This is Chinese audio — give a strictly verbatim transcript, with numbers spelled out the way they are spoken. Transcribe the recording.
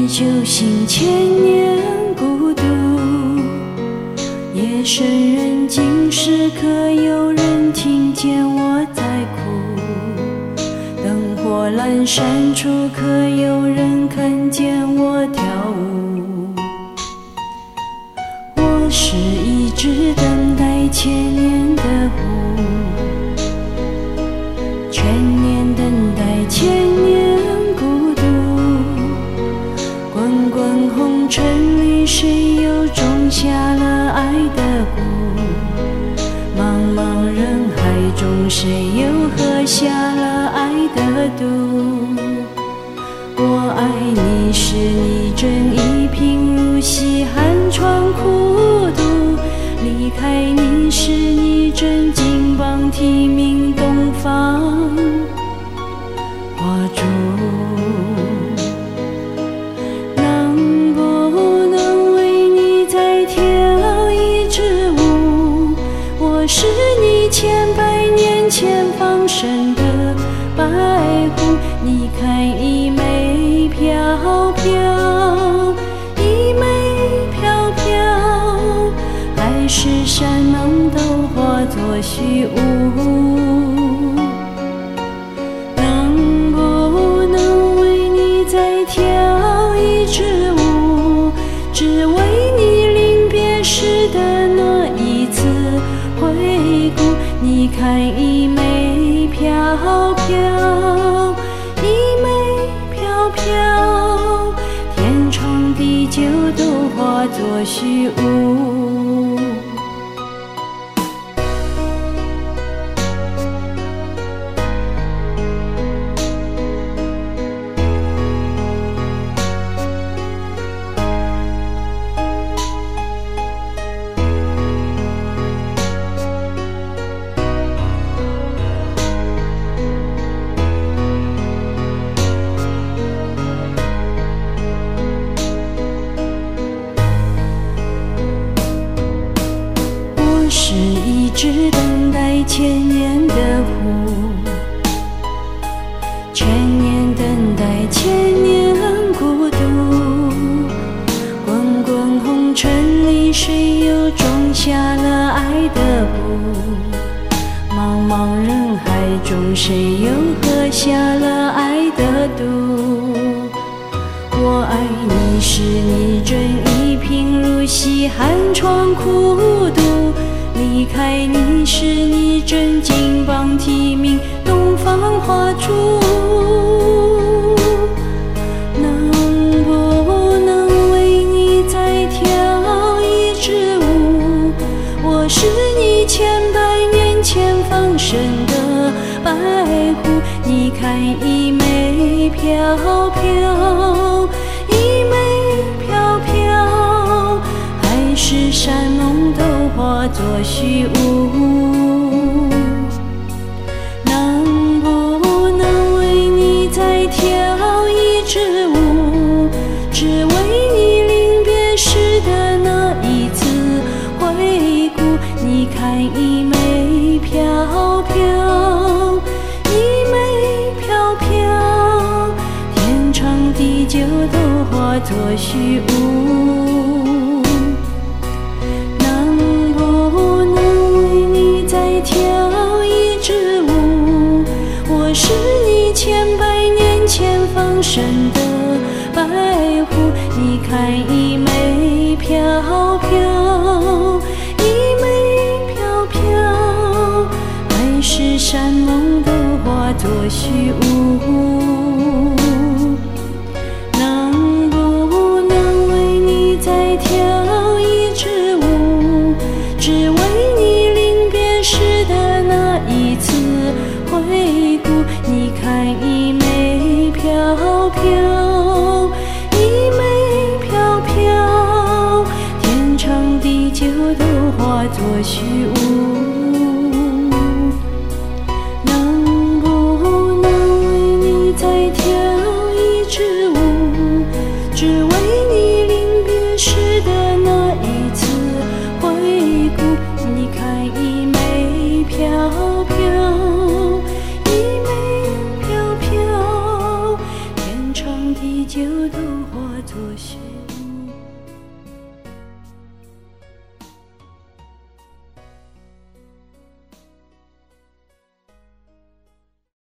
修行千年孤独，夜深人静时可有人听见我在哭？灯火阑珊处可有人看见我跳舞？我是一只等待千年的湖，千年等待千年孤独。滚滚红尘里，谁又种下了爱的蛊？茫茫人海中，谁又喝下了爱的毒？我爱你时，你正一贫如洗，寒窗苦读；离开你时，你正金榜题名，东方花烛。能不能为你再跳一支舞？我是你千百年前放生的白狐，你看一枚飘飘，一枚飘飘，海誓山盟都化作虚无。能不能为你再跳一支舞？只为你临别时的那一次回顾。你看一枚飘飘，一枚飘飘，天长地久都化作虚无。是一只等待千年的湖，千年等待千年孤独。滚滚红尘里，谁又种下了爱的蛊？茫茫人海中，谁又喝下了爱的毒？我爱你时，你正一贫如洗，寒窗苦读；离开你时，你正金榜题名，东方花烛。能不能为你再跳一支舞？我是你千百年前放生的白狐，你看一枚飘飘，一枚飘飘，海誓山盟都化作虚无。能不能为你再跳一支舞？只为你临别时的那一次回顾。你看一枚飘飘，一枚飘飘，天长地久都化作虚无。能不能为你再跳一支舞？我是你千百年前放生的白狐，你看一枚飘飘，一枚飘飘，海誓山盟都化作虚无。能不能为你再跳一支舞？只为你临别时的那一次回顾。你看一枚飘飘，一枚飘飘，天长地久都化作虚无。